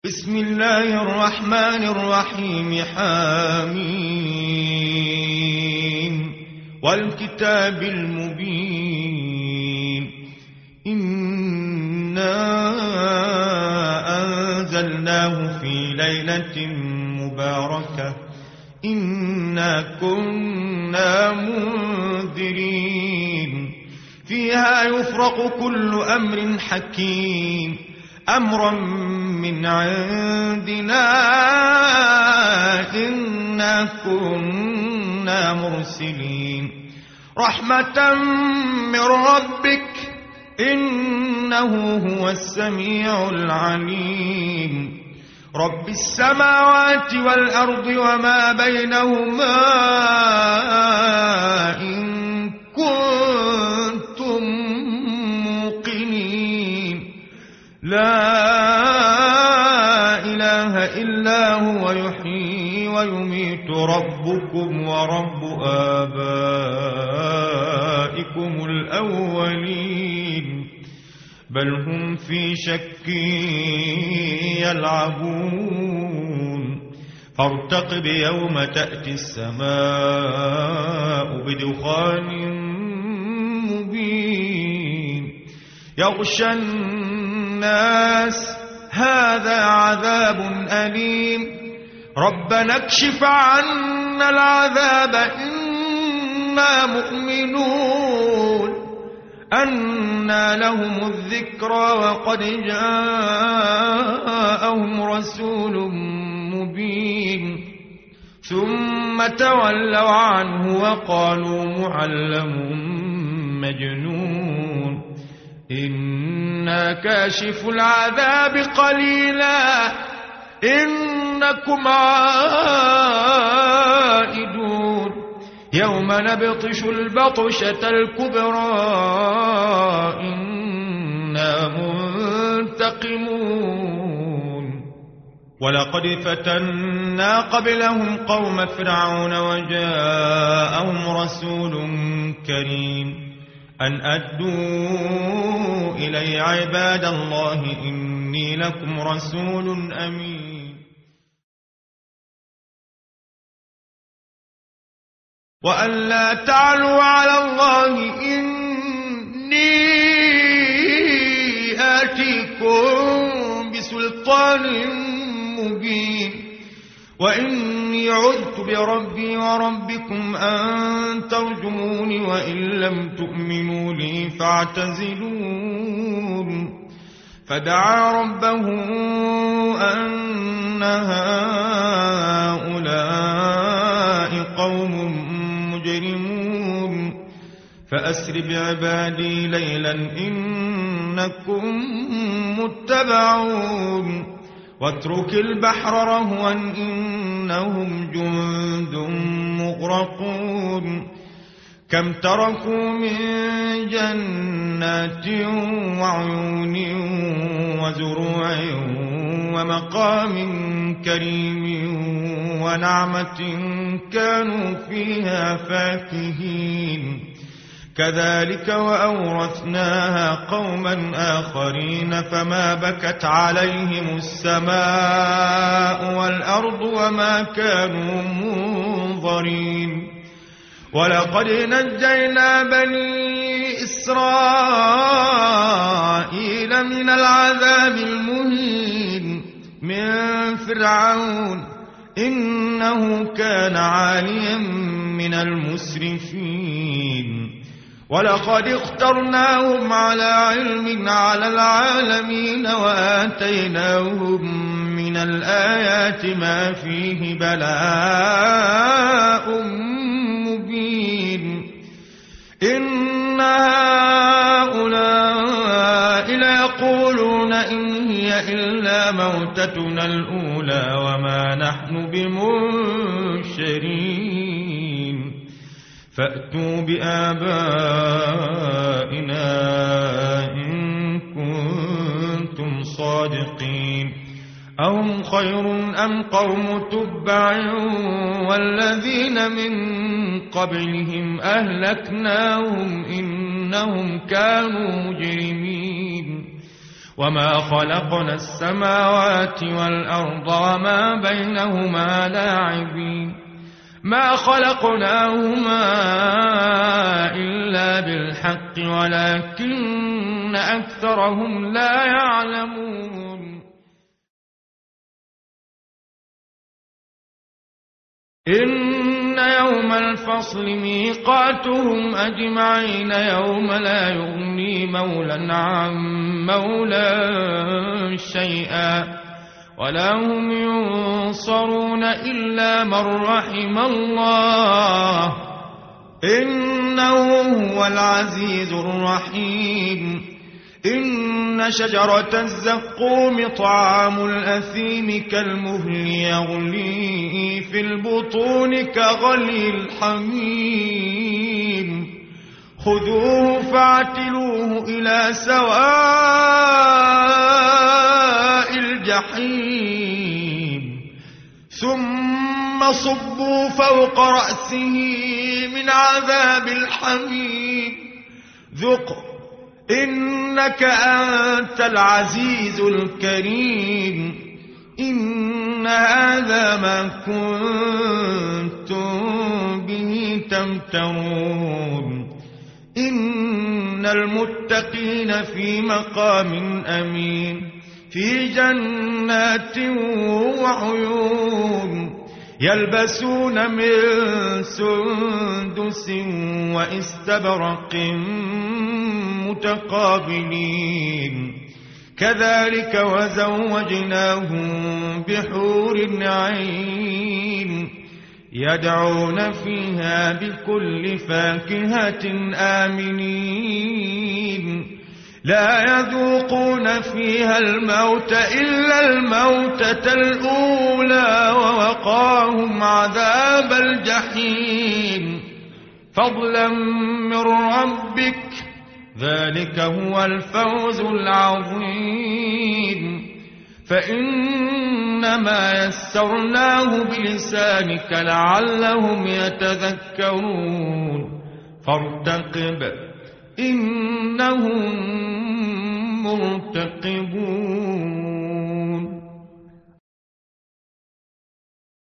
بسم الله الرحمن الرحيم. حميم والكتاب المبين. إنا أنزلناه في ليلة مباركة إنا كنا منذرين فيها يفرق كل أمر حكيم أمرا من عندنا إنا كنا مرسلين رحمة من ربك إنه هو السميع العليم. رب السماوات والأرض وما بينهما إن كنتم موقنين لا إله إلا هو يحيي ويميت ربكم ورب آبائكم الأولين بل هم في شك يلعبون فارتقب يوم تأتي السماء بدخان مبين يغشى الناس هذا عذاب أليم ربنا اكشف عنا العذاب إنا مؤمنون أنى لهم الذكرى وقد جاءهم رسول مبين ثم تولوا عنه وقالوا معلم مجنون إنا كاشف العذاب قليلا إنكم عائدون يوم نبطش البطشة الكبرى إنا منتقمون ولقد فتنا قبلهم قوم فرعون وجاءهم رسول كريم أن أدوا إلي عباد الله إني لكم رسول أمين وأن لا تعلوا على الله إني آتيكم بسلطان مبين وإني عذت بربي وربكم أن ترجموني وإن لم تؤمنوا لي فاعتزلون فدعا ربه أن هؤلاء قوم مجرمون فأسر بعبادي ليلا إنكم متبعون واترك البحر رهوا إنهم جند مغرقون كم تركوا من جنات وعيون وزروع ومقام كريم ونعمة كانوا فيها فاكهين كذلك وأورثناها قوما آخرين فما بكت عليهم السماء والأرض وما كانوا منظرين ولقد نجينا بني إسرائيل من العذاب المهين من فرعون إنه كان عاليا من المسرفين ولقد اخترناهم على علم على العالمين وآتيناهم من الآيات ما فيه بلاء مبين إن هؤلاء ليقولون إن هي إلا موتتنا الأولى وما نحن بمنشرين فأتوا بآبائنا إن كنتم صادقين أهم خير أم قوم تبع والذين من قبلهم أهلكناهم إنهم كانوا مجرمين وما خلقنا السماوات والأرض وما بينهما لاعبين ما خلقناهما إلا بالحق ولكن أكثرهم لا يعلمون إن يوم الفصل ميقاتهم أجمعين يوم لا يغني مولى عن مولى شيئا ولا هم ينصرون إلا من رحم الله إنه هو العزيز الرحيم إن شجرة الزقوم طعام الأثيم كالمهل يغلي في البطون كغلي الحميم خذوه فاعتلوه إلى سواء الجحيم ثم صبوا فوق رأسه من عذاب الحميم ذق إنك أنت العزيز الكريم إن هذا ما كنتم به تمترون إن المتقين في مقام أمين في جنات وعيون يلبسون من سندس واستبرق متقابلين كذلك وزوجناهم بحور عين يدعون فيها بكل فاكهة آمنين لا يذوقون فيها الموت إلا الموتة الأولى ووقاهم عذاب الجحيم فضلا من ربك ذلك هو الفوز العظيم فإنما يسرناه بلسانك لعلهم يتذكرون فارتقب إنهم مرتقبون